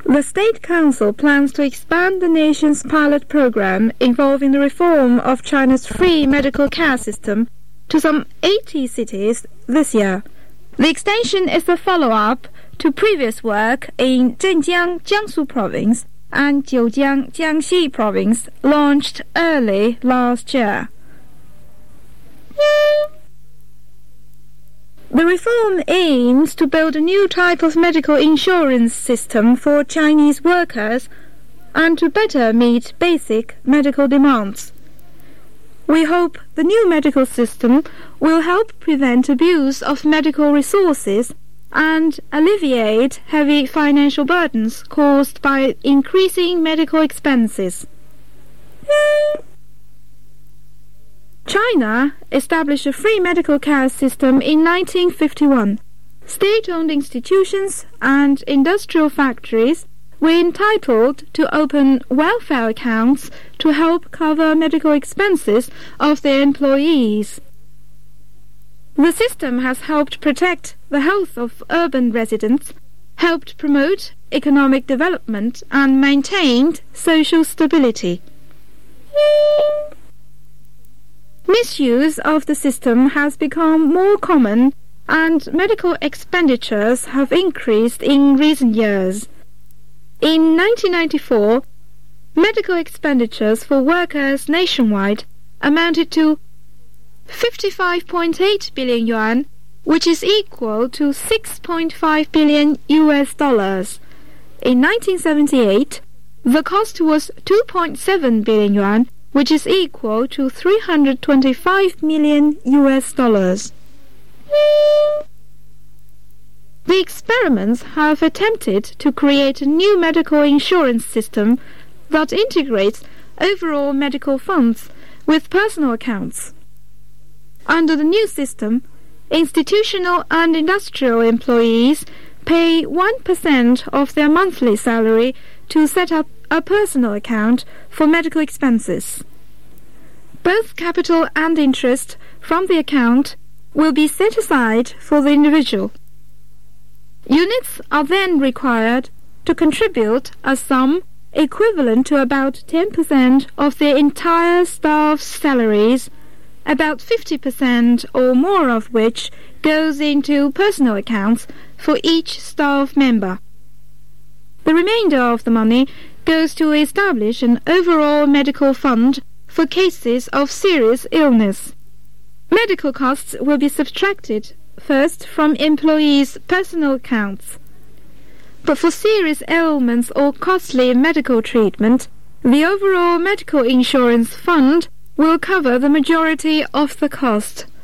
The State Council plans to expand the nation's pilot program involving the reform of China's free medical care system to some 80 cities this year. The extension is a follow-up to previous work in Zhenjiang, Jiangsu Province and Jiujiang, Jiangxi Province, launched early last year. The reform aims to build a new type of medical insurance system for Chinese workers and to better meet basic medical demands. We hope the new medical system will help prevent abuse of medical resources and alleviate heavy financial burdens caused by increasing medical expenses. China established a free medical care system in 1951. State-owned institutions and industrial factories were entitled to open welfare accounts to help cover medical expenses of their employees. The system has helped protect the health of urban residents, helped promote economic development, and maintained social stability. Misuse of the system has become more common and medical expenditures have increased in recent years. In 1994, medical expenditures for workers nationwide amounted to 55.8 billion yuan, which is equal to $6.5 billion. In 1978, the cost was 2.7 billion yuan, which is equal to $325 million. The experiments have attempted to create a new medical insurance system that integrates overall medical funds with personal accounts. Under the new system, institutional and industrial employees pay 1% of their monthly salary to set up a personal account for medical expenses. Both capital and interest from the account will be set aside for the individual. Units are then required to contribute a sum equivalent to about 10% of their entire staff's salaries, about 50% or more of which goes into personal accounts for each staff member. The remainder of the money goes to establish an overall medical fund for cases of serious illness. Medical costs will be subtracted first from employees' personal accounts. But for serious ailments or costly medical treatment, the overall medical insurance fund will cover the majority of the cost.